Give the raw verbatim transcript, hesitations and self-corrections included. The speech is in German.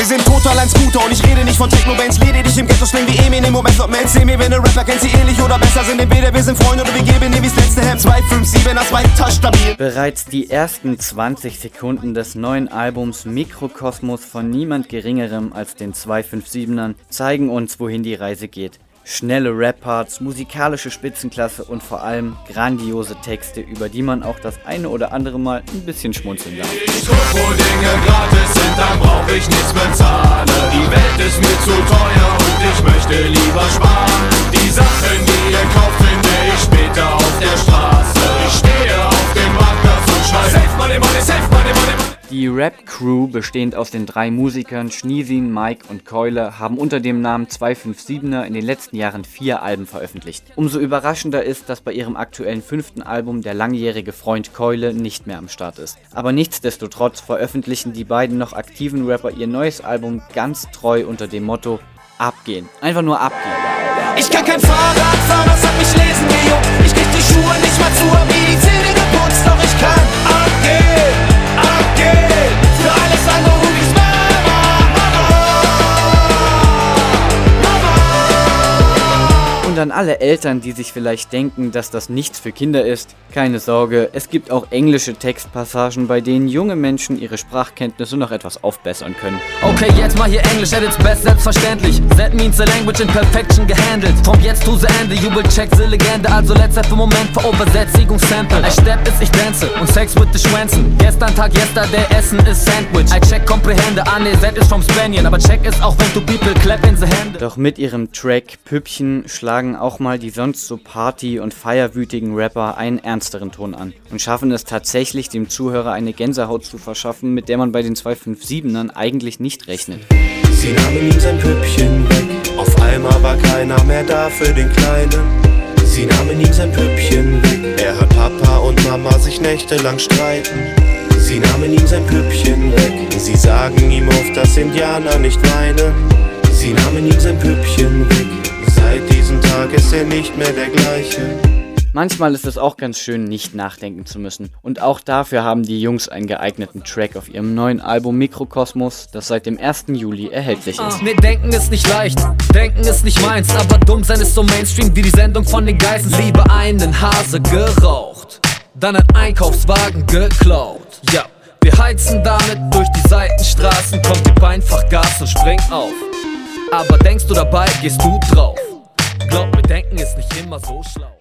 sind total ein Scooter und ich rede nicht von Techno-Bands. Lediglich im Ghetto schwingen wie Eminem und Method Man. Seh mir, wenn ne Rapper kennt sie ähnlich oder besser sind. Entweder wir sind Freunde oder wir geben dir wie's letzte Hemd. zwei fünf sieben, das weiter stabil. Bereits die ersten zwanzig Sekunden des neuen Albums Mikrokosmos von niemand Geringerem als den zwei fünf siebenern zeigen uns, wohin die Reise geht. Schnelle Rap-Parts, musikalische Spitzenklasse und vor allem grandiose Texte, über die man auch das eine oder andere Mal ein bisschen schmunzeln darf. Ich guck, wo Dinge gratis sind, dann brauch ich nichts bezahlen. Die Welt ist mir zu teuer und ich möchte lieber sparen. Die Sachen, die ihr kauft, finde ich später auf der Straße. Ich stehe auf dem Marktplatz und schrei Safe Money, Money, Safe Money, Money, Money. Die Rap-Crew, bestehend aus den drei Musikern Schniesin, Mike und Keule, haben unter dem Namen zwei fünf siebener in den letzten Jahren vier Alben veröffentlicht. Umso überraschender ist, dass bei ihrem aktuellen fünften Album der langjährige Freund Keule nicht mehr am Start ist. Aber nichtsdestotrotz veröffentlichen die beiden noch aktiven Rapper ihr neues Album ganz treu unter dem Motto Abgehen. Einfach nur abgehen. Ich kann kein Fahrrad fahren, das hat mich lesen gejuckt. Ich krieg die Schuhe nicht mal zu, hab mir die Zähne geputzt, doch ich kann abgehen. Abgehen, für alles andere ruf ich's Mama, Mama, Mama. Und an alle Eltern, die sich vielleicht denken, dass das nichts für Kinder ist, keine Sorge, es gibt auch englische Textpassagen, bei denen junge Menschen ihre Sprachkenntnisse noch etwas aufbessern können. Okay, jetzt mal hier Englisch at its best, selbstverständlich. That means a language in perfection gehandelt. From jetzt to the end, you will check the Legende. Also let's have a Moment für Übersetzung Sample. I step ist, ich dance und Sex with the Schwänzen. Gestern Tag, yesterday, Essen ist Sandwich. I check, comprehende, ah ne, that is from Spanien. Aber check ist auch, wenn du people clap in the hand. Doch mit ihrem Track Püppchen schlagen auch mal die sonst so party- und feierwütigen Rapper einen ernsteren Ton an und schaffen es tatsächlich, dem Zuhörer eine Gänsehaut zu verschaffen, mit der man bei den zwei fünf siebenern eigentlich nicht rechnet. Sie nahmen ihm sein Püppchen weg, auf einmal war keiner mehr da für den Kleinen. Sie nahmen ihm sein Püppchen weg, er hört Papa und Mama sich nächtelang streiten. Sie nahmen ihm sein Püppchen weg, sie sagen ihm oft, dass Indianer nicht weinen. Sie nahmen ihm sein Püppchen weg, seit diesem Tag ist er nicht mehr der gleiche. Manchmal ist es auch ganz schön, nicht nachdenken zu müssen. Und auch dafür haben die Jungs einen geeigneten Track auf ihrem neuen Album Mikrokosmos, das seit dem ersten Juli erhältlich ist. Ne, denken ist nicht leicht, denken ist nicht meins, aber dumm sein ist so Mainstream wie die Sendung von den Geissens. Lieber einen Hase geraucht, dann ein Einkaufswagen geklaut. Ja, wir heizen damit durch die Seitenstraßen, kommt gib einfach Gas und spring auf. Aber denkst du dabei, gehst du drauf. Glaub mir, denken ist nicht immer so schlau.